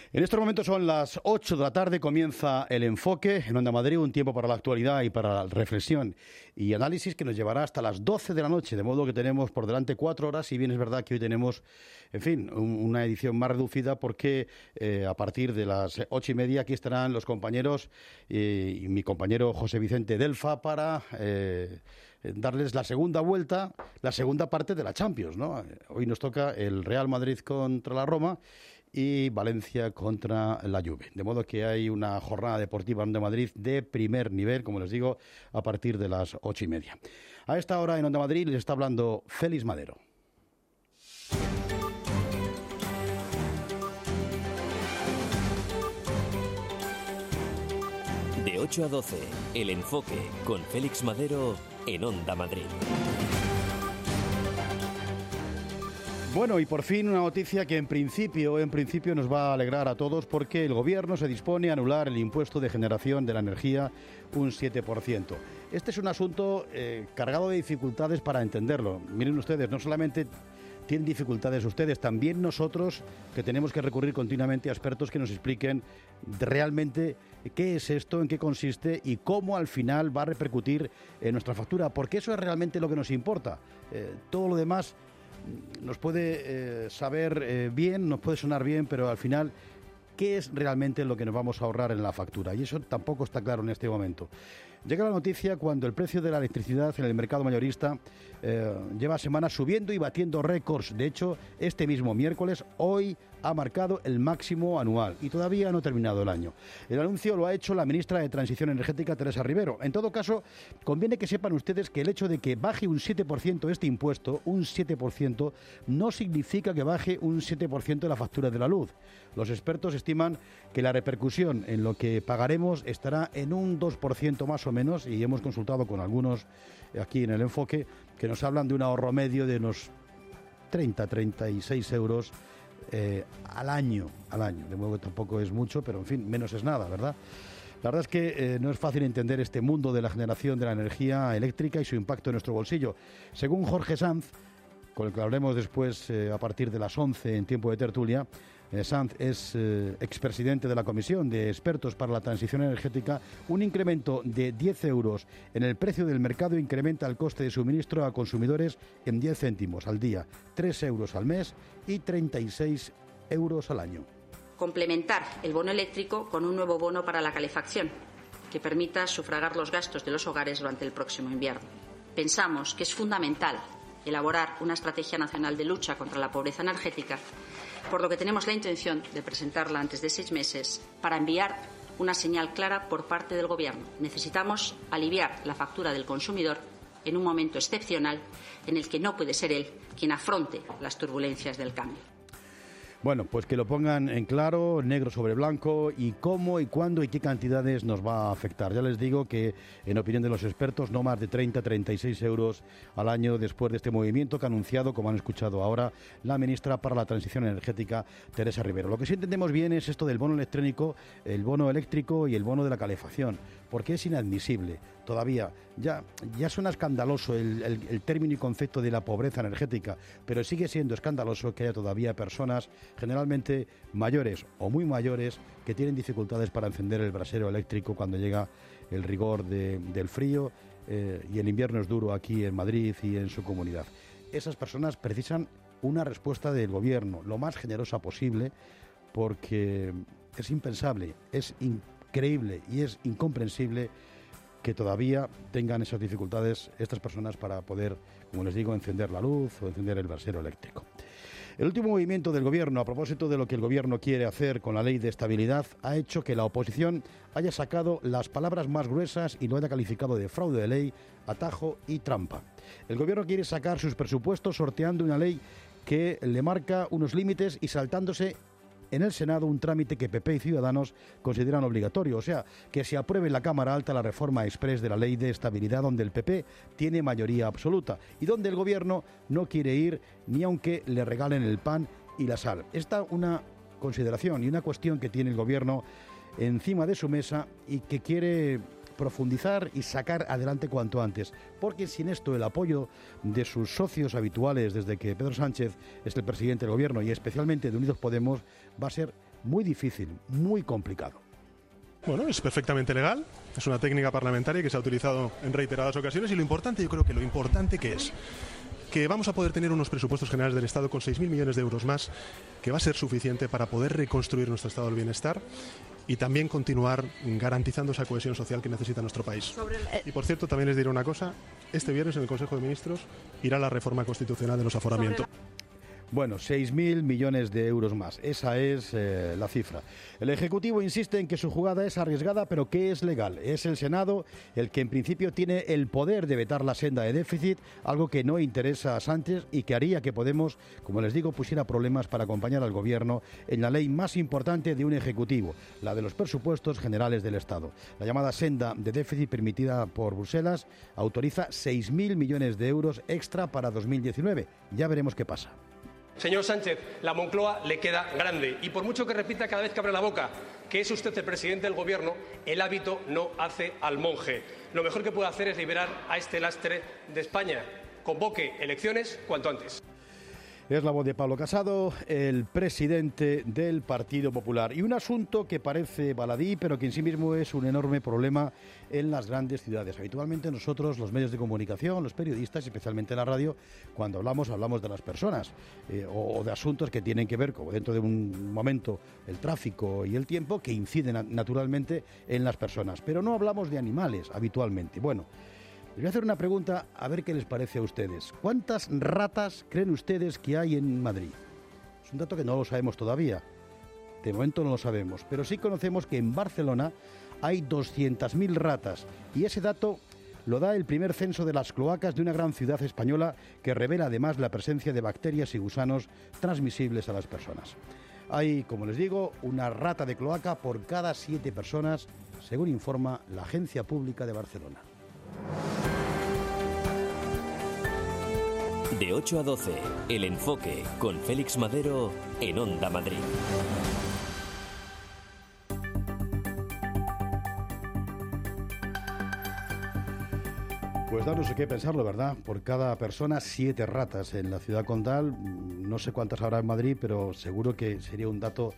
En estos momentos son las 8 de la tarde, comienza El Enfoque en Onda Madrid, un tiempo para la actualidad y para la reflexión y análisis que nos llevará hasta las 12 de la noche, de modo que tenemos por delante 4 horas, si bien es verdad que hoy tenemos, en fin, una edición más reducida porque a partir de las 8:30 aquí estarán los compañeros y mi compañero José Vicente Delfa para darles la segunda vuelta, la segunda parte de la Champions, ¿no? Hoy nos toca el Real Madrid contra la Roma y Valencia contra la Juve. De modo que hay una jornada deportiva en Onda Madrid de primer nivel, como les digo, a partir de las 8:30. A esta hora en Onda Madrid les está hablando Félix Madero. De 8 a 12, El Enfoque con Félix Madero en Onda Madrid. Bueno, y por fin una noticia que en principio nos va a alegrar a todos porque el Gobierno se dispone a anular el impuesto de generación de la energía un 7%. Este es un asunto cargado de dificultades para entenderlo. Miren ustedes, no solamente tienen dificultades ustedes, también nosotros que tenemos que recurrir continuamente a expertos que nos expliquen realmente qué es esto, en qué consiste y cómo al final va a repercutir en nuestra factura, porque eso es realmente lo que nos importa. Todo lo demás nos puede saber bien, nos puede sonar bien, pero al final, ¿qué es realmente lo que nos vamos a ahorrar en la factura? Y eso tampoco está claro en este momento. Llega la noticia cuando el precio de la electricidad en el mercado mayorista lleva semanas subiendo y batiendo récords. De hecho, este mismo miércoles, hoy ha marcado el máximo anual y todavía no ha terminado el año. El anuncio lo ha hecho la ministra de Transición Energética, Teresa Rivero. En todo caso, conviene que sepan ustedes que el hecho de que baje un 7% este impuesto, un 7%, no significa que baje un 7% la factura de la luz. Los expertos estiman que la repercusión en lo que pagaremos estará en un 2% más o menos, y hemos consultado con algunos aquí en El Enfoque que nos hablan de un ahorro medio de unos 36 euros al año, de modo que tampoco es mucho, pero en fin, menos es nada, ¿verdad? La verdad es que no es fácil entender este mundo de la generación de la energía eléctrica y su impacto en nuestro bolsillo. Según Jorge Sanz, con el que hablaremos después a partir de las 11 en tiempo de tertulia, Sanz es expresidente de la Comisión de Expertos para la Transición Energética. Un incremento de 10 euros en el precio del mercado incrementa el coste de suministro a consumidores en 10 céntimos al día, 3 euros al mes y 36 euros al año. Complementar el bono eléctrico con un nuevo bono para la calefacción, que permita sufragar los gastos de los hogares durante el próximo invierno. Pensamos que es fundamental elaborar una estrategia nacional de lucha contra la pobreza energética, por lo que tenemos la intención de presentarla antes de 6 meses para enviar una señal clara por parte del Gobierno. Necesitamos aliviar la factura del consumidor en un momento excepcional en el que no puede ser él quien afronte las turbulencias del cambio. Bueno, pues que lo pongan en claro, negro sobre blanco, y cómo y cuándo y qué cantidades nos va a afectar. Ya les digo que, en opinión de los expertos, no más de 36 euros al año después de este movimiento que ha anunciado, como han escuchado ahora, la ministra para la Transición Energética, Teresa Rivero. Lo que sí entendemos bien es esto del bono electrónico, el bono eléctrico y el bono de la calefacción, porque es inadmisible. Todavía, ya suena escandaloso el término y concepto de la pobreza energética, pero sigue siendo escandaloso que haya todavía personas, generalmente mayores o muy mayores, que tienen dificultades para encender el brasero eléctrico cuando llega el rigor del frío y el invierno es duro aquí en Madrid y en su comunidad. Esas personas precisan una respuesta del Gobierno lo más generosa posible, porque es impensable, es increíble y es incomprensible que todavía tengan esas dificultades estas personas para poder, como les digo, encender la luz o encender el brasero eléctrico. El último movimiento del Gobierno, a propósito de lo que el Gobierno quiere hacer con la ley de estabilidad, ha hecho que la oposición haya sacado las palabras más gruesas y lo haya calificado de fraude de ley, atajo y trampa. El Gobierno quiere sacar sus presupuestos sorteando una ley que le marca unos límites y saltándose en el Senado un trámite que PP y Ciudadanos consideran obligatorio, o sea, que se apruebe en la Cámara Alta la reforma exprés de la Ley de Estabilidad, donde el PP tiene mayoría absoluta y donde el Gobierno no quiere ir ni aunque le regalen el pan y la sal. Esta una consideración y una cuestión que tiene el Gobierno encima de su mesa y que quiere profundizar y sacar adelante cuanto antes, porque sin esto el apoyo de sus socios habituales desde que Pedro Sánchez es el presidente del Gobierno y especialmente de Unidos Podemos va a ser muy difícil, muy complicado. Bueno, es perfectamente legal, es una técnica parlamentaria que se ha utilizado en reiteradas ocasiones y lo importante que es que vamos a poder tener unos presupuestos generales del Estado con 6.000 millones de euros más, que va a ser suficiente para poder reconstruir nuestro estado del bienestar y también continuar garantizando esa cohesión social que necesita nuestro país. Y por cierto, también les diré una cosa, este viernes en el Consejo de Ministros irá la reforma constitucional de los aforamientos. Bueno, 6.000 millones de euros más. Esa es la cifra. El Ejecutivo insiste en que su jugada es arriesgada, pero que es legal. Es el Senado el que en principio tiene el poder de vetar la senda de déficit, algo que no interesa a Sánchez y que haría que Podemos, como les digo, pusiera problemas para acompañar al Gobierno en la ley más importante de un Ejecutivo, la de los presupuestos generales del Estado. La llamada senda de déficit permitida por Bruselas autoriza 6.000 millones de euros extra para 2019. Ya veremos qué pasa. Señor Sánchez, la Moncloa le queda grande y por mucho que repita cada vez que abre la boca que es usted el presidente del Gobierno, el hábito no hace al monje. Lo mejor que puede hacer es liberar a este lastre de España. Convoque elecciones cuanto antes. Es la voz de Pablo Casado, el presidente del Partido Popular. Y un asunto que parece baladí, pero que en sí mismo es un enorme problema en las grandes ciudades. Habitualmente nosotros, los medios de comunicación, los periodistas, especialmente en la radio, cuando hablamos de las personas o de asuntos que tienen que ver, como dentro de un momento, el tráfico y el tiempo, que inciden naturalmente en las personas. Pero no hablamos de animales habitualmente. Bueno, les voy a hacer una pregunta a ver qué les parece a ustedes. ¿Cuántas ratas creen ustedes que hay en Madrid? Es un dato que no lo sabemos todavía. De momento no lo sabemos, pero sí conocemos que en Barcelona hay 200.000 ratas y ese dato lo da el primer censo de las cloacas de una gran ciudad española que revela además la presencia de bacterias y gusanos transmisibles a las personas. Hay, como les digo, una rata de cloaca por cada 7 personas, según informa la Agencia Pública de Barcelona. De 8 a 12, El Enfoque, con Félix Madero, en Onda Madrid. Pues da no sé qué pensarlo, ¿verdad? Por cada persona, 7 ratas en la ciudad condal. No sé cuántas habrá en Madrid, pero seguro que sería un dato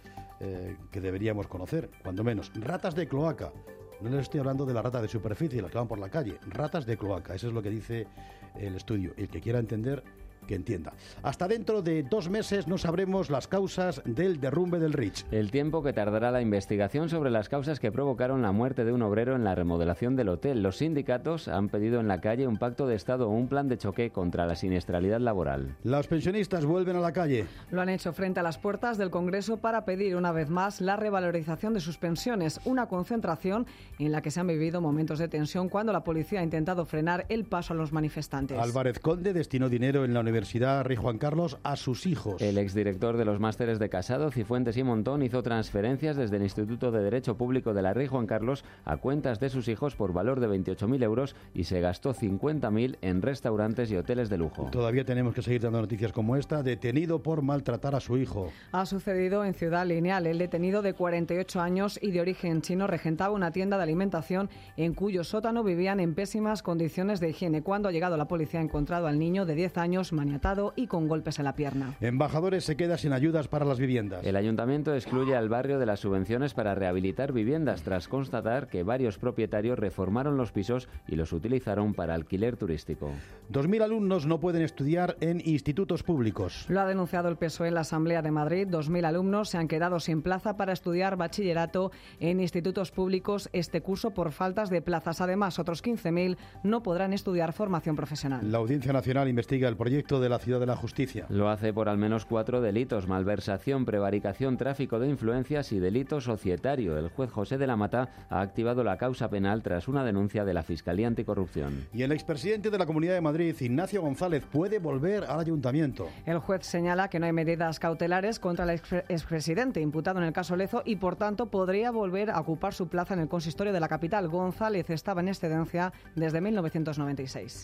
que deberíamos conocer, cuando menos. Ratas de cloaca. No les estoy hablando de la rata de superficie, las que van por la calle. Ratas de cloaca, eso es lo que dice el estudio. El que quiera entender, que entienda. Hasta dentro de 2 meses no sabremos las causas del derrumbe del Ritz. El tiempo que tardará la investigación sobre las causas que provocaron la muerte de un obrero en la remodelación del hotel. Los sindicatos han pedido en la calle un pacto de Estado o un plan de choque contra la siniestralidad laboral. Los pensionistas vuelven a la calle. Lo han hecho frente a las puertas del Congreso para pedir una vez más la revalorización de sus pensiones, una concentración en la que se han vivido momentos de tensión cuando la policía ha intentado frenar el paso a los manifestantes. Álvarez Conde destinó dinero en la Universidad Rey Juan Carlos a sus hijos. El exdirector de los másteres de Casado, Cifuentes y Montón hizo transferencias desde el Instituto de Derecho Público de la Rey Juan Carlos a cuentas de sus hijos por valor de 28.000 euros y se gastó 50.000 en restaurantes y hoteles de lujo. Todavía tenemos que seguir dando noticias como esta. Detenido por maltratar a su hijo. Ha sucedido en Ciudad Lineal. El detenido de 48 años y de origen chino regentaba una tienda de alimentación en cuyo sótano vivían en pésimas condiciones de higiene. Cuando ha llegado la policía ha encontrado al niño de 10 años maniatado y con golpes en la pierna. Embajadores se queda sin ayudas para las viviendas. El ayuntamiento excluye al barrio de las subvenciones para rehabilitar viviendas tras constatar que varios propietarios reformaron los pisos y los utilizaron para alquiler turístico. 2.000 alumnos no pueden estudiar en institutos públicos. Lo ha denunciado el PSOE en la Asamblea de Madrid. 2.000 alumnos se han quedado sin plaza para estudiar bachillerato en institutos públicos este curso por faltas de plazas. Además, otros 15.000 no podrán estudiar formación profesional. La Audiencia Nacional investiga el proyecto de la Ciudad de la Justicia. Lo hace por al menos 4 delitos: malversación, prevaricación, tráfico de influencias y delito societario. El juez José de la Mata ha activado la causa penal tras una denuncia de la Fiscalía Anticorrupción. Y el expresidente de la Comunidad de Madrid, Ignacio González, puede volver al ayuntamiento. El juez señala que no hay medidas cautelares contra el expresidente imputado en el caso Lezo y, por tanto, podría volver a ocupar su plaza en el consistorio de la capital. González estaba en excedencia desde 1996.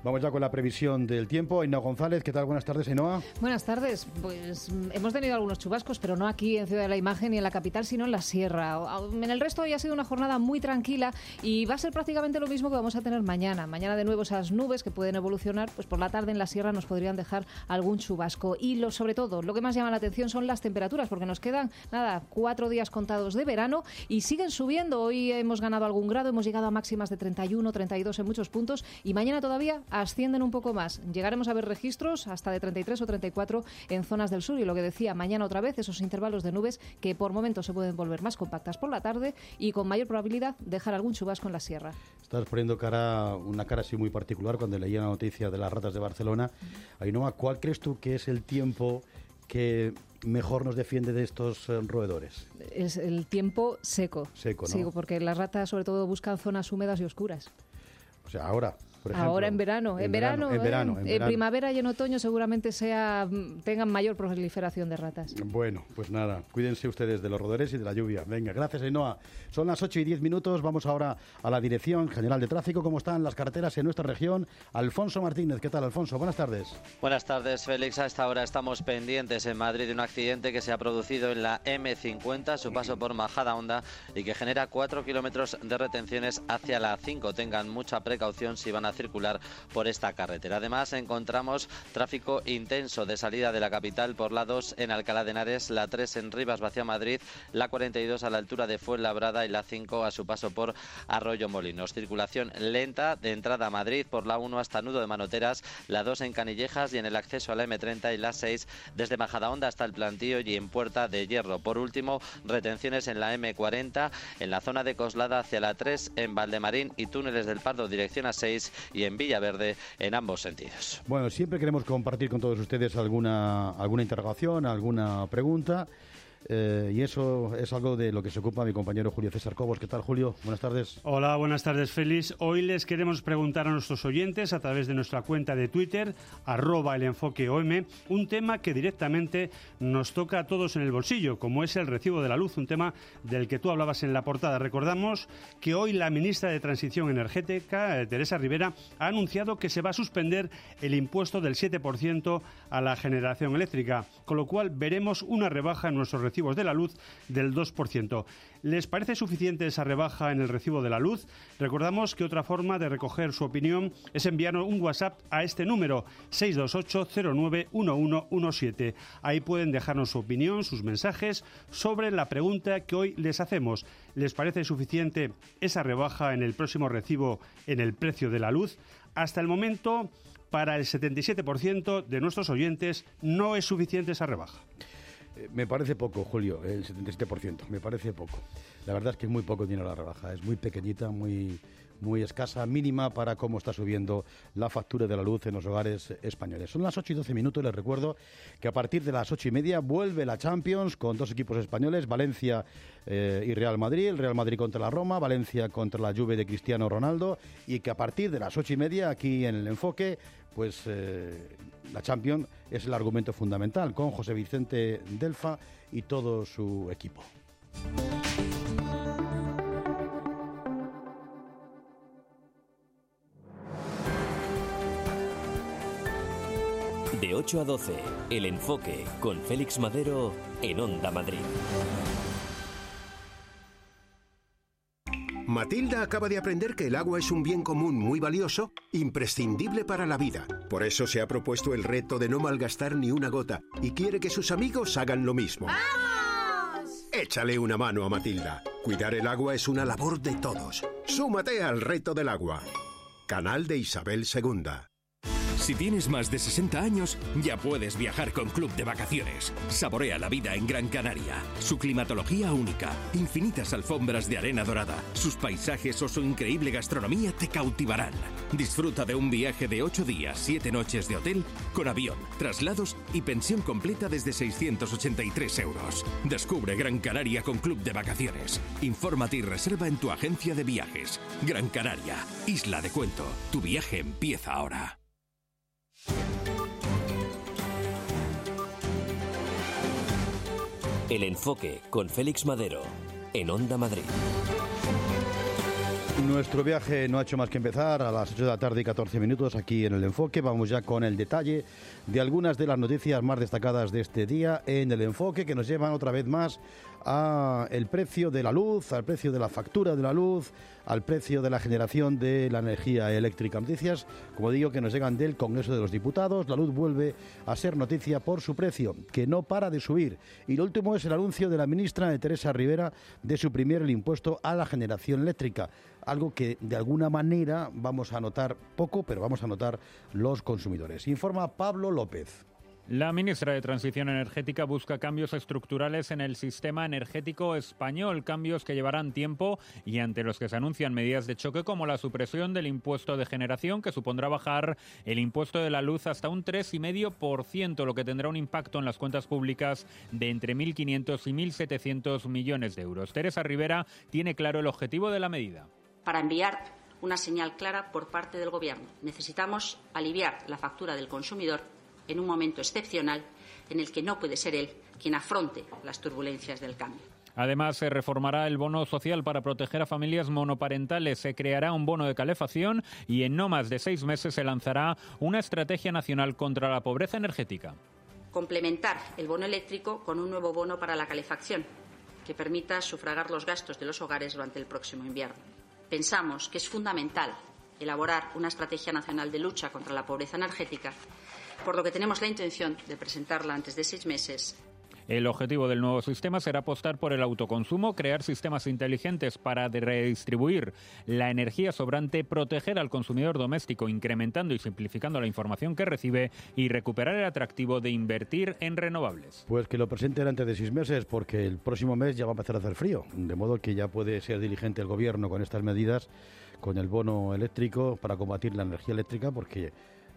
Vamos ya con la previsión del tiempo. Ainhoa González, ¿qué tal? Buenas tardes, Ainhoa. Buenas tardes. Pues hemos tenido algunos chubascos, pero no aquí en Ciudad de la Imagen ni en la capital, sino en la sierra. En el resto hoy ha sido una jornada muy tranquila y va a ser prácticamente lo mismo que vamos a tener mañana. Mañana de nuevo esas nubes que pueden evolucionar, pues por la tarde en la sierra nos podrían dejar algún chubasco. Y sobre todo, lo que más llama la atención son las temperaturas, porque nos quedan, 4 días contados de verano y siguen subiendo. Hoy hemos ganado algún grado, hemos llegado a máximas de 31, 32 en muchos puntos y mañana todavía ascienden un poco más. Llegaremos a ver registros hasta de 33 o 34 en zonas del sur y lo que decía, mañana otra vez esos intervalos de nubes que por momentos se pueden volver más compactas por la tarde y con mayor probabilidad dejar algún chubasco en la sierra. Estás poniendo una cara así muy particular cuando leía la noticia de las ratas de Barcelona. Ainhoa, ¿cuál crees tú que es el tiempo que mejor nos defiende de estos roedores? Es el tiempo seco. Seco, ¿no? Sí, porque las ratas sobre todo buscan zonas húmedas y oscuras. O sea, ahora, por ejemplo. Ahora en verano. En primavera y en otoño seguramente tengan mayor proliferación de ratas. Bueno, pues nada, cuídense ustedes de los roedores y de la lluvia. Venga, gracias, Ainhoa. Son las 8:10. Vamos ahora a la Dirección General de Tráfico. ¿Cómo están las carreteras en nuestra región? Alfonso Martínez, ¿qué tal, Alfonso? Buenas tardes. Buenas tardes, Félix. A esta hora estamos pendientes en Madrid de un accidente que se ha producido en la M50, su paso por Majadahonda, y que genera 4 kilómetros de retenciones hacia la 5. Tengan mucha precaución si van a circular por esta carretera. Además, encontramos tráfico intenso de salida de la capital por la 2 en Alcalá de Henares, la 3 en Rivas hacia Madrid, la 42 a la altura de Fuenlabrada y la 5 a su paso por Arroyo Molinos. Circulación lenta de entrada a Madrid por la 1 hasta Nudo de Manoteras, la 2 en Canillejas y en el acceso a la M30 y la 6 desde Majadahonda hasta el Plantío y en Puerta de Hierro. Por último, retenciones en la M40 en la zona de Coslada hacia la 3 en Valdemarín y túneles del Pardo dirección a 6 y en Villaverde en ambos sentidos. Bueno, siempre queremos compartir con todos ustedes alguna interrogación, alguna pregunta. Y eso es algo de lo que se ocupa mi compañero Julio César Cobos. ¿Qué tal, Julio? Buenas tardes. Hola, buenas tardes, Félix. Hoy les queremos preguntar a nuestros oyentes a través de nuestra cuenta de Twitter, @elenfoqueom, un tema que directamente nos toca a todos en el bolsillo, como es el recibo de la luz, un tema del que tú hablabas en la portada. Recordamos que hoy la ministra de Transición Energética, Teresa Rivera, ha anunciado que se va a suspender el impuesto del 7% a la generación eléctrica, con lo cual veremos una rebaja en nuestros recibos de la luz del 2%. ¿Les parece suficiente esa rebaja en el recibo de la luz? Recordamos que otra forma de recoger su opinión es enviar un WhatsApp a este número 628-091117. Ahí pueden dejarnos su opinión, sus mensajes sobre la pregunta que hoy les hacemos. ¿Les parece suficiente esa rebaja en el próximo recibo en el precio de la luz? Hasta el momento, para el 77% de nuestros oyentes no es suficiente esa rebaja. Me parece poco, Julio, el 77%, me parece poco. La verdad es que es muy poco dinero la rebaja, es muy pequeñita, muy escasa, mínima para cómo está subiendo la factura de la luz en los hogares españoles. Son las 8:12, les recuerdo que a partir de las 8:30 vuelve la Champions con dos equipos españoles, Valencia y Real Madrid, el Real Madrid contra la Roma, Valencia contra la Juve de Cristiano Ronaldo, y que a partir de las 8:30 aquí en El Enfoque, pues la Champions es el argumento fundamental con José Vicente Delfa y todo su equipo. De 8 a 12, El Enfoque con Félix Madero en Onda Madrid. Matilda acaba de aprender que el agua es un bien común muy valioso, imprescindible para la vida. Por eso se ha propuesto el reto de no malgastar ni una gota y quiere que sus amigos hagan lo mismo. ¡Vamos! Échale una mano a Matilda. Cuidar el agua es una labor de todos. Súmate al reto del agua. Canal de Isabel II. Si tienes más de 60 años, ya puedes viajar con Club de Vacaciones. Saborea la vida en Gran Canaria. Su climatología única, infinitas alfombras de arena dorada, sus paisajes o su increíble gastronomía te cautivarán. Disfruta de un viaje de 8 días, 7 noches de hotel, con avión, traslados y pensión completa desde 683 euros. Descubre Gran Canaria con Club de Vacaciones. Infórmate y reserva en tu agencia de viajes. Gran Canaria, isla de cuento. Tu viaje empieza ahora. El Enfoque con Félix Madero en Onda Madrid. Nuestro viaje no ha hecho más que empezar a las 8 de la tarde y 14 minutos aquí en El Enfoque. Vamos ya con el detalle de algunas de las noticias más destacadas de este día en El Enfoque, que nos llevan otra vez más al precio de la luz, al precio de la factura de la luz, al precio de la generación de la energía eléctrica. Noticias, como digo, que nos llegan del Congreso de los Diputados. La luz vuelve a ser noticia por su precio, que no para de subir. Y lo último es el anuncio de la ministra Teresa Rivera de suprimir el impuesto a la generación eléctrica. Algo que de alguna manera vamos a notar poco, pero vamos a notar los consumidores. Informa Pablo López. La ministra de Transición Energética busca cambios estructurales en el sistema energético español, cambios que llevarán tiempo y ante los que se anuncian medidas de choque como la supresión del impuesto de generación, que supondrá bajar el impuesto de la luz hasta un 3,5%, lo que tendrá un impacto en las cuentas públicas de entre 1.500 y 1.700 millones de euros. Teresa Rivera tiene claro el objetivo de la medida. Para enviar una señal clara por parte del Gobierno, necesitamos aliviar la factura del consumidor en un momento excepcional en el que no puede ser él quien afronte las turbulencias del cambio. Además, se reformará el bono social para proteger a familias monoparentales, se creará un bono de calefacción y en no más de 6 meses se lanzará una estrategia nacional contra la pobreza energética. Complementar el bono eléctrico con un nuevo bono para la calefacción, que permita sufragar los gastos de los hogares durante el próximo invierno. Pensamos que es fundamental elaborar una estrategia nacional de lucha contra la pobreza energética, por lo que tenemos la intención de presentarla antes de 6 meses. El objetivo del nuevo sistema será apostar por el autoconsumo, crear sistemas inteligentes para redistribuir la energía sobrante, proteger al consumidor doméstico, incrementando y simplificando la información que recibe y recuperar el atractivo de invertir en renovables. Pues que lo presenten antes de 6 meses, porque el próximo mes ya va a empezar a hacer frío, de modo que ya puede ser diligente el Gobierno con estas medidas, con el bono eléctrico para combatir la energía eléctrica, porque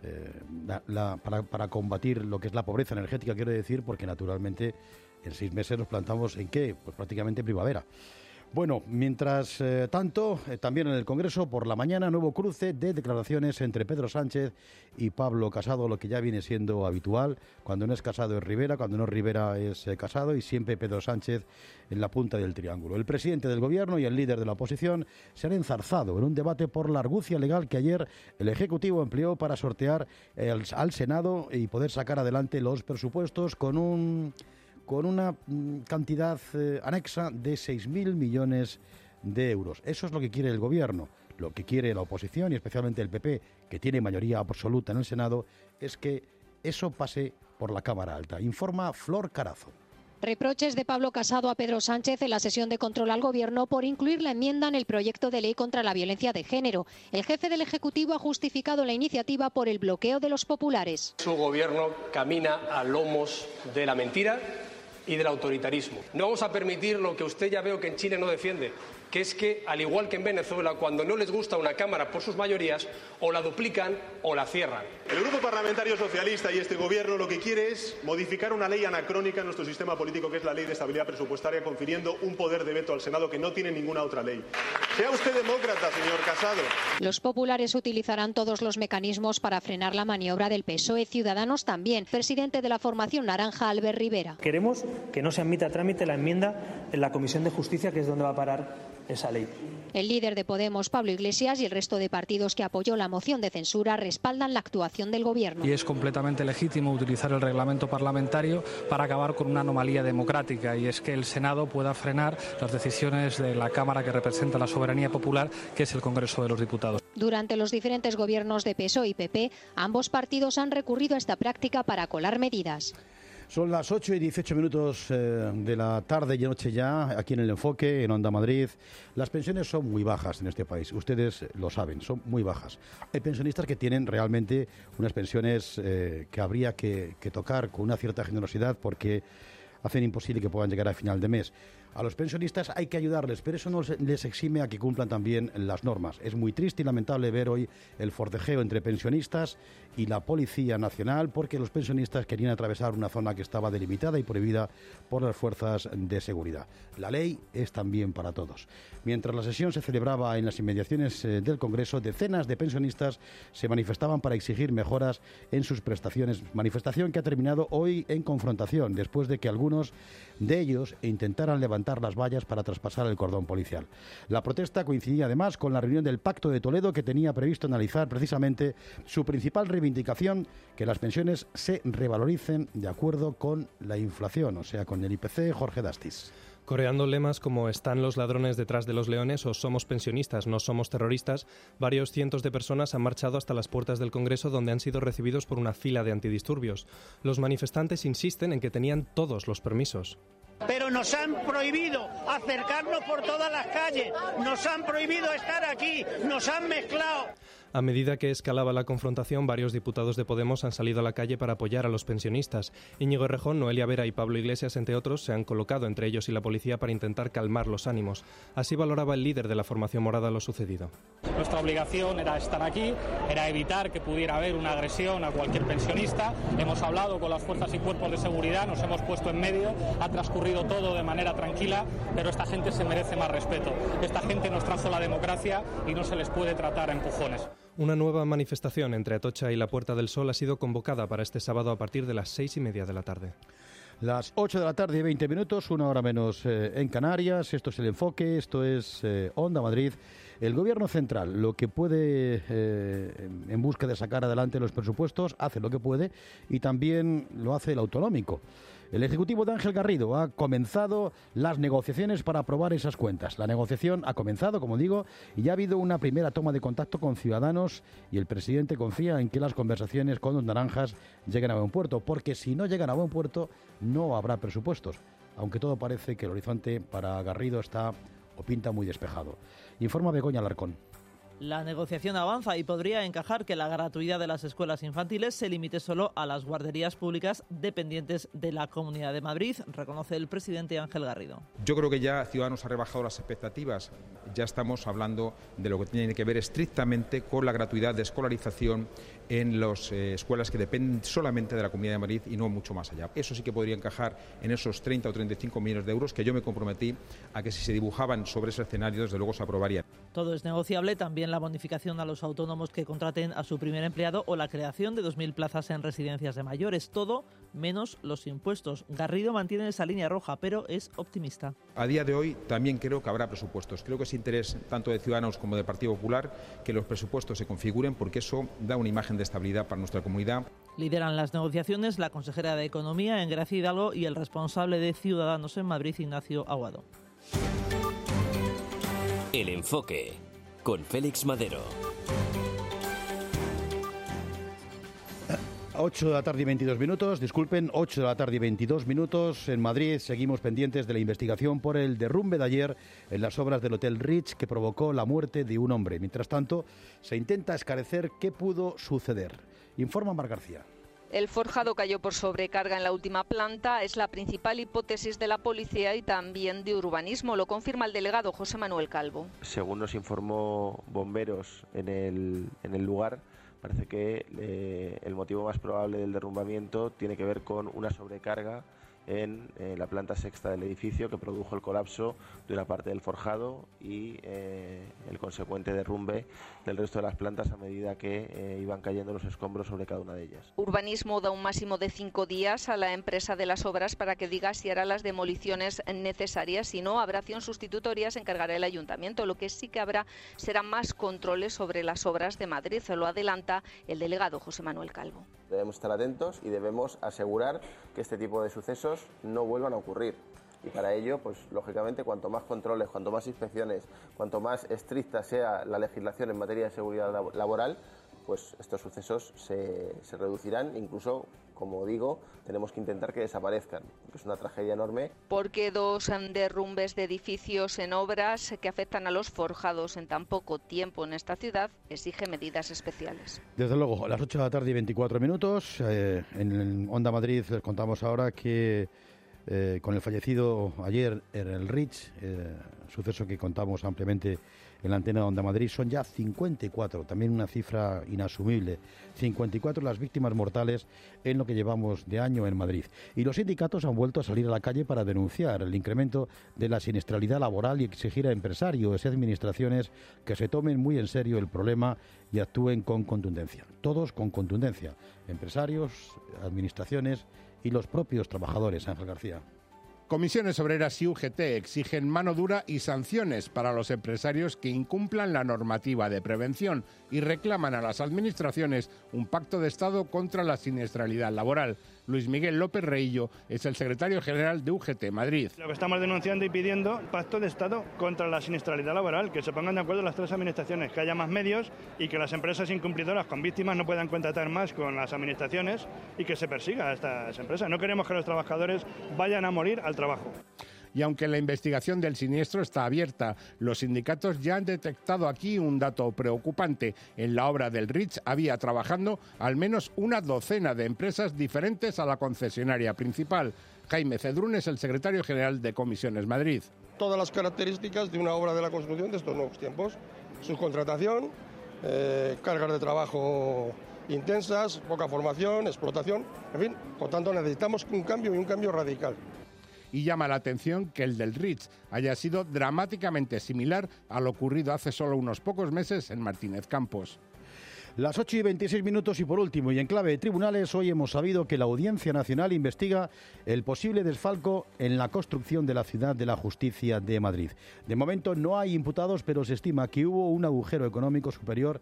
para combatir lo que es la pobreza energética, quiero decir, porque naturalmente en 6 meses nos plantamos ¿en qué? Pues prácticamente primavera. Bueno, mientras tanto, también en el Congreso, por la mañana, nuevo cruce de declaraciones entre Pedro Sánchez y Pablo Casado, lo que ya viene siendo habitual. Cuando no es Casado es Rivera, cuando no es Rivera es Casado, y siempre Pedro Sánchez en la punta del triángulo. El presidente del Gobierno y el líder de la oposición se han enzarzado en un debate por la argucia legal que ayer el Ejecutivo empleó para sortear al Senado y poder sacar adelante los presupuestos con una cantidad anexa de 6.000 millones de euros. Eso es lo que quiere el Gobierno. Lo que quiere la oposición, y especialmente el PP, que tiene mayoría absoluta en el Senado, es que eso pase por la Cámara Alta. Informa Flor Carazo. Reproches de Pablo Casado a Pedro Sánchez en la sesión de control al Gobierno por incluir la enmienda en el proyecto de ley contra la violencia de género. El jefe del Ejecutivo ha justificado la iniciativa por el bloqueo de los populares. Su Gobierno camina a lomos de la mentira y del autoritarismo. No vamos a permitir lo que usted ya veo que en Chile no defiende, que es que, al igual que en Venezuela, cuando no les gusta una Cámara por sus mayorías, o la duplican o la cierran. El Grupo Parlamentario Socialista y este Gobierno lo que quiere es modificar una ley anacrónica en nuestro sistema político, que es la Ley de Estabilidad Presupuestaria, confiriendo un poder de veto al Senado que no tiene ninguna otra ley. Sea usted demócrata, señor Casado. Los populares utilizarán todos los mecanismos para frenar la maniobra del PSOE. Ciudadanos también. Presidente de la formación naranja, Albert Rivera. Queremos que no se admita a trámite la enmienda en la Comisión de Justicia, que es donde va a parar esa ley. El líder de Podemos, Pablo Iglesias, y el resto de partidos que apoyó la moción de censura respaldan la actuación del Gobierno. Y es completamente legítimo utilizar el reglamento parlamentario para acabar con una anomalía democrática, y es que el Senado pueda frenar las decisiones de la Cámara que representa la soberanía popular, que es el Congreso de los Diputados. Durante los diferentes gobiernos de PSOE y PP, ambos partidos han recurrido a esta práctica para colar medidas. Son las 8 y 18 minutos de la tarde y noche ya, aquí en El Enfoque, en Onda Madrid. Las pensiones son muy bajas en este país, ustedes lo saben, son muy bajas. Hay pensionistas que tienen realmente unas pensiones que habría que tocar con una cierta generosidad, porque hacen imposible que puedan llegar a final de mes. A los pensionistas hay que ayudarles, pero eso no les exime a que cumplan también las normas. Es muy triste y lamentable ver hoy el forcejeo entre pensionistas y la Policía Nacional, porque los pensionistas querían atravesar una zona que estaba delimitada y prohibida por las fuerzas de seguridad. La ley es también para todos. Mientras la sesión se celebraba en las inmediaciones del Congreso, decenas de pensionistas se manifestaban para exigir mejoras en sus prestaciones. Manifestación que ha terminado hoy en confrontación, después de que algunos de ellos intentaran levantar levantar las vallas para traspasar el cordón policial. La protesta coincidía además con la reunión del Pacto de Toledo, que tenía previsto analizar precisamente su principal reivindicación, que las pensiones se revaloricen de acuerdo con la inflación, o sea, con el IPC. Jorge Dastis. Coreando lemas como "están los ladrones detrás de los leones" o "somos pensionistas, no somos terroristas", varios cientos de personas han marchado hasta las puertas del Congreso, donde han sido recibidos por una fila de antidisturbios. Los manifestantes insisten en que tenían todos los permisos. Pero nos han prohibido acercarnos por todas las calles, nos han prohibido estar aquí, nos han mezclado. A medida que escalaba la confrontación, varios diputados de Podemos han salido a la calle para apoyar a los pensionistas. Íñigo Errejón, Noelia Vera y Pablo Iglesias, entre otros, se han colocado entre ellos y la policía para intentar calmar los ánimos. Así valoraba el líder de la formación morada lo sucedido. Nuestra obligación era estar aquí, era evitar que pudiera haber una agresión a cualquier pensionista. Hemos hablado con las fuerzas y cuerpos de seguridad, nos hemos puesto en medio, ha transcurrido todo de manera tranquila, pero esta gente se merece más respeto. Esta gente nos trajo la democracia y no se les puede tratar a empujones. Una nueva manifestación entre Atocha y la Puerta del Sol ha sido convocada para este sábado a partir de las 6:30 de la tarde. Las 8 de la tarde y 20 minutos, una hora menos en Canarias. Esto es El Enfoque, esto es Onda Madrid. El Gobierno central, lo que puede en busca de sacar adelante los presupuestos, hace lo que puede, y también lo hace el autonómico. El Ejecutivo de Ángel Garrido ha comenzado las negociaciones para aprobar esas cuentas. La negociación ha comenzado, como digo, y ya ha habido una primera toma de contacto con Ciudadanos, y el presidente confía en que las conversaciones con los naranjas lleguen a buen puerto, porque si no llegan a buen puerto no habrá presupuestos, aunque todo parece que el horizonte para Garrido está o pinta muy despejado. Informa Begoña Alarcón. La negociación avanza y podría encajar que la gratuidad de las escuelas infantiles se limite solo a las guarderías públicas dependientes de la Comunidad de Madrid, reconoce el presidente Ángel Garrido. Yo creo que ya Ciudadanos ha rebajado las expectativas. Ya estamos hablando de lo que tiene que ver estrictamente con la gratuidad de escolarización en las escuelas que dependen solamente de la Comunidad de Madrid y no mucho más allá. Eso sí que podría encajar en esos 30 o 35 millones de euros que yo me comprometí a que si se dibujaban sobre ese escenario, desde luego se aprobarían. Todo es negociable, también la bonificación a los autónomos que contraten a su primer empleado o la creación de 2.000 plazas en residencias de mayores. Todo menos los impuestos. Garrido mantiene esa línea roja, pero es optimista. A día de hoy también creo que habrá presupuestos. Creo que es interés tanto de Ciudadanos como del Partido Popular que los presupuestos se configuren, porque eso da una imagen de estabilidad para nuestra comunidad. Lideran las negociaciones la consejera de Economía, Engracia Hidalgo, y el responsable de Ciudadanos en Madrid, Ignacio Aguado. El Enfoque, con Félix Madero. 8 de la tarde y 22 minutos, disculpen, 8 de la tarde y 22 minutos. En Madrid seguimos pendientes de la investigación por el derrumbe de ayer en las obras del Hotel Ritz, que provocó la muerte de un hombre. Mientras tanto, se intenta esclarecer qué pudo suceder. Informa Mar García. El forjado cayó por sobrecarga en la última planta, es la principal hipótesis de la policía y también de urbanismo, lo confirma el delegado José Manuel Calvo. Según nos informó bomberos en el lugar, parece que el motivo más probable del derrumbamiento tiene que ver con una sobrecarga en la planta sexta del edificio, que produjo el colapso de una parte del forjado y el consecuente derrumbe del resto de las plantas a medida que iban cayendo los escombros sobre cada una de ellas. Urbanismo da un máximo de 5 días a la empresa de las obras para que diga si hará las demoliciones necesarias. Si no, habrá acción sustitutoria, se encargará el ayuntamiento. Lo que sí que habrá serán más controles sobre las obras de Madrid, se lo adelanta el delegado José Manuel Calvo. Debemos estar atentos y debemos asegurar que este tipo de sucesos no vuelvan a ocurrir. Y para ello, pues lógicamente, cuanto más controles, cuanto más inspecciones, cuanto más estricta sea la legislación en materia de seguridad laboral, pues estos sucesos se reducirán. Incluso, como digo, tenemos que intentar que desaparezcan, porque es una tragedia enorme. Porque 2 derrumbes de edificios en obras que afectan a los forjados en tan poco tiempo en esta ciudad exige medidas especiales. Desde luego, a las 8 de la tarde y 24 minutos, en Onda Madrid les contamos ahora que con el fallecido ayer en el Ritz, suceso que contamos ampliamente en la antena de Onda Madrid, son ya 54, también una cifra inasumible, 54 las víctimas mortales en lo que llevamos de año en Madrid. Y los sindicatos han vuelto a salir a la calle para denunciar el incremento de la siniestralidad laboral y exigir a empresarios y administraciones que se tomen muy en serio el problema y actúen con contundencia. Todos con contundencia, empresarios, administraciones y los propios trabajadores. Ángel García. Comisiones Obreras y UGT exigen mano dura y sanciones para los empresarios que incumplan la normativa de prevención y reclaman a las administraciones un pacto de Estado contra la siniestralidad laboral. Luis Miguel López Reillo es el secretario general de UGT Madrid. Lo que estamos denunciando y pidiendo pacto de Estado contra la siniestralidad laboral, que se pongan de acuerdo las tres administraciones, que haya más medios y que las empresas incumplidoras con víctimas no puedan contratar más con las administraciones y que se persiga a estas empresas. No queremos que los trabajadores vayan a morir al trabajo. Y aunque la investigación del siniestro está abierta, los sindicatos ya han detectado aquí un dato preocupante. En la obra del Ritz había trabajando al menos una docena de empresas diferentes a la concesionaria principal. Jaime Cedrún es el secretario general de Comisiones Madrid. Todas las características de una obra de la construcción de estos nuevos tiempos. Subcontratación, cargas de trabajo intensas, poca formación, explotación, en fin, por tanto necesitamos un cambio y un cambio radical. Y llama la atención que el del Ritz haya sido dramáticamente similar a lo ocurrido hace solo unos pocos meses en Martínez Campos. Las 8:26 y por último, y en clave de tribunales, hoy hemos sabido que la Audiencia Nacional investiga el posible desfalco en la construcción de la Ciudad de la Justicia de Madrid. De momento no hay imputados, pero se estima que hubo un agujero económico superior,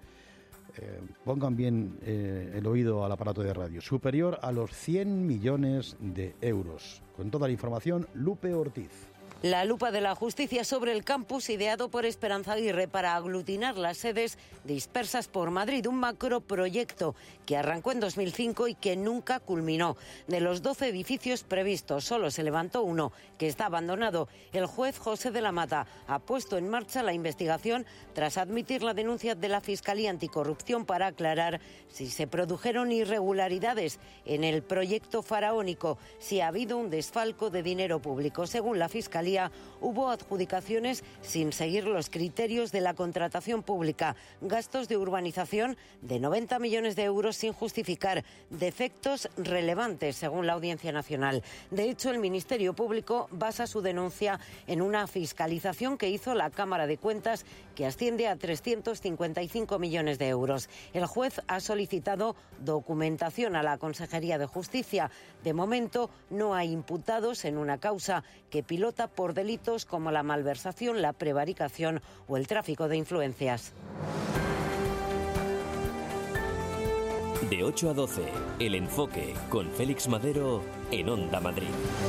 pongan bien el oído al aparato de radio, superior a los 100 millones de euros. Con toda la información, Lupe Ortiz. La lupa de la justicia sobre el campus ideado por Esperanza Aguirre para aglutinar las sedes dispersas por Madrid, un macroproyecto que arrancó en 2005 y que nunca culminó. De los 12 edificios previstos, solo se levantó uno, que está abandonado. El juez José de la Mata ha puesto en marcha la investigación tras admitir la denuncia de la Fiscalía Anticorrupción para aclarar si se produjeron irregularidades en el proyecto faraónico, si ha habido un desfalco de dinero público. Según la Fiscalía, hubo adjudicaciones sin seguir los criterios de la contratación pública, gastos de urbanización de 90 millones de euros sin justificar, defectos relevantes según la Audiencia Nacional. De hecho, el Ministerio Público basa su denuncia en una fiscalización que hizo la Cámara de Cuentas que asciende a 355 millones de euros. El juez ha solicitado documentación a la Consejería de Justicia. De momento no hay imputados en una causa que pilota por delitos como la malversación, la prevaricación o el tráfico de influencias. De 8 a 12, El Enfoque con Félix Madero en Onda Madrid.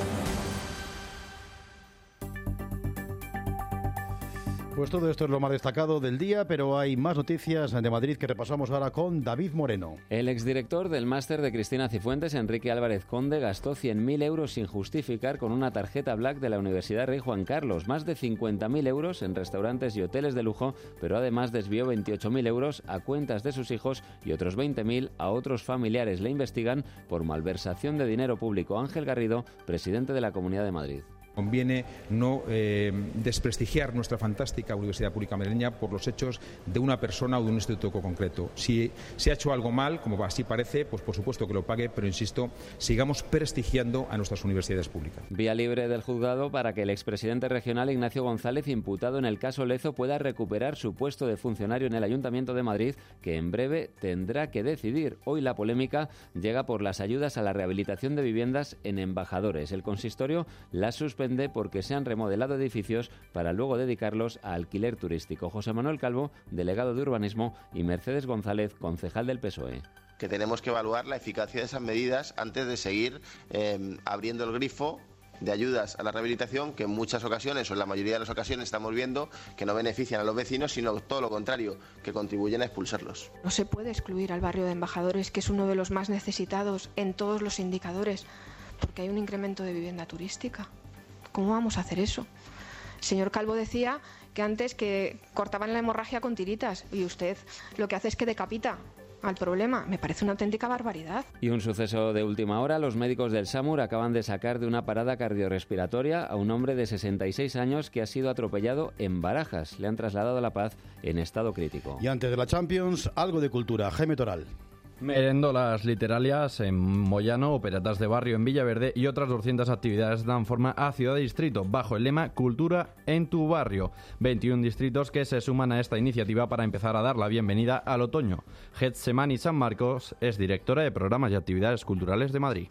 Pues todo esto es lo más destacado del día, pero hay más noticias de Madrid que repasamos ahora con David Moreno. El exdirector del máster de Cristina Cifuentes, Enrique Álvarez Conde, gastó 100.000 euros sin justificar con una tarjeta Black de la Universidad Rey Juan Carlos, más de 50.000 euros en restaurantes y hoteles de lujo, pero además desvió 28.000 euros a cuentas de sus hijos y otros 20.000 a otros familiares. Le investigan por malversación de dinero público. Ángel Garrido, presidente de la Comunidad de Madrid. Conviene no desprestigiar nuestra fantástica Universidad Pública Madrileña por los hechos de una persona o de un instituto concreto. Si se ha hecho algo mal, como así parece, pues por supuesto que lo pague, pero insisto, sigamos prestigiando a nuestras universidades públicas. Vía libre del juzgado para que el expresidente regional Ignacio González, imputado en el caso Lezo, pueda recuperar su puesto de funcionario en el Ayuntamiento de Madrid, que en breve tendrá que decidir. Hoy la polémica llega por las ayudas a la rehabilitación de viviendas en Embajadores. El consistorio las suspende porque se han remodelado edificios para luego dedicarlos a alquiler turístico. José Manuel Calvo, delegado de Urbanismo, y Mercedes González, concejal del PSOE. Que tenemos que evaluar la eficacia de esas medidas antes de seguir abriendo el grifo de ayudas a la rehabilitación, que en muchas ocasiones, o en la mayoría de las ocasiones, estamos viendo que no benefician a los vecinos, sino todo lo contrario, que contribuyen a expulsarlos. No se puede excluir al barrio de Embajadores, que es uno de los más necesitados en todos los indicadores, porque hay un incremento de vivienda turística. ¿Cómo vamos a hacer eso? El señor Calvo decía que antes que cortaban la hemorragia con tiritas y usted lo que hace es que decapita al problema. Me parece una auténtica barbaridad. Y un suceso de última hora. Los médicos del SAMUR acaban de sacar de una parada cardiorrespiratoria a un hombre de 66 años que ha sido atropellado en Barajas. Le han trasladado a La Paz en estado crítico. Y antes de la Champions, algo de cultura. Jaime Toral. Merendolas literarias en Moyano, operatas de barrio en Villaverde y otras 200 actividades dan forma a Ciudad Distrito bajo el lema Cultura en tu barrio. 21 distritos que se suman a esta iniciativa para empezar a dar la bienvenida al otoño. Getsemani San Marcos es directora de Programas y Actividades Culturales de Madrid.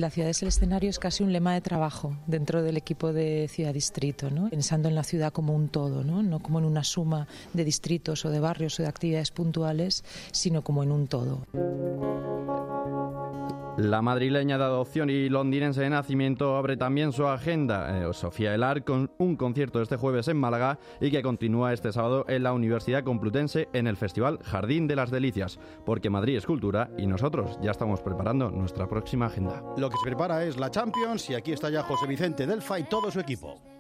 La ciudad es el escenario es casi un lema de trabajo dentro del equipo de Ciudad Distrito, ¿no? Pensando en la ciudad como un todo, no como en una suma de distritos o de barrios o de actividades puntuales, sino como en un todo. La madrileña de adopción y londinense de nacimiento abre también su agenda. Sofía Elar con un concierto este jueves en Málaga y que continúa este sábado en la Universidad Complutense en el Festival Jardín de las Delicias, porque Madrid es cultura y nosotros ya estamos preparando nuestra próxima agenda. Lo que se prepara es la Champions y aquí está ya José Vicente Delfa y todo su equipo.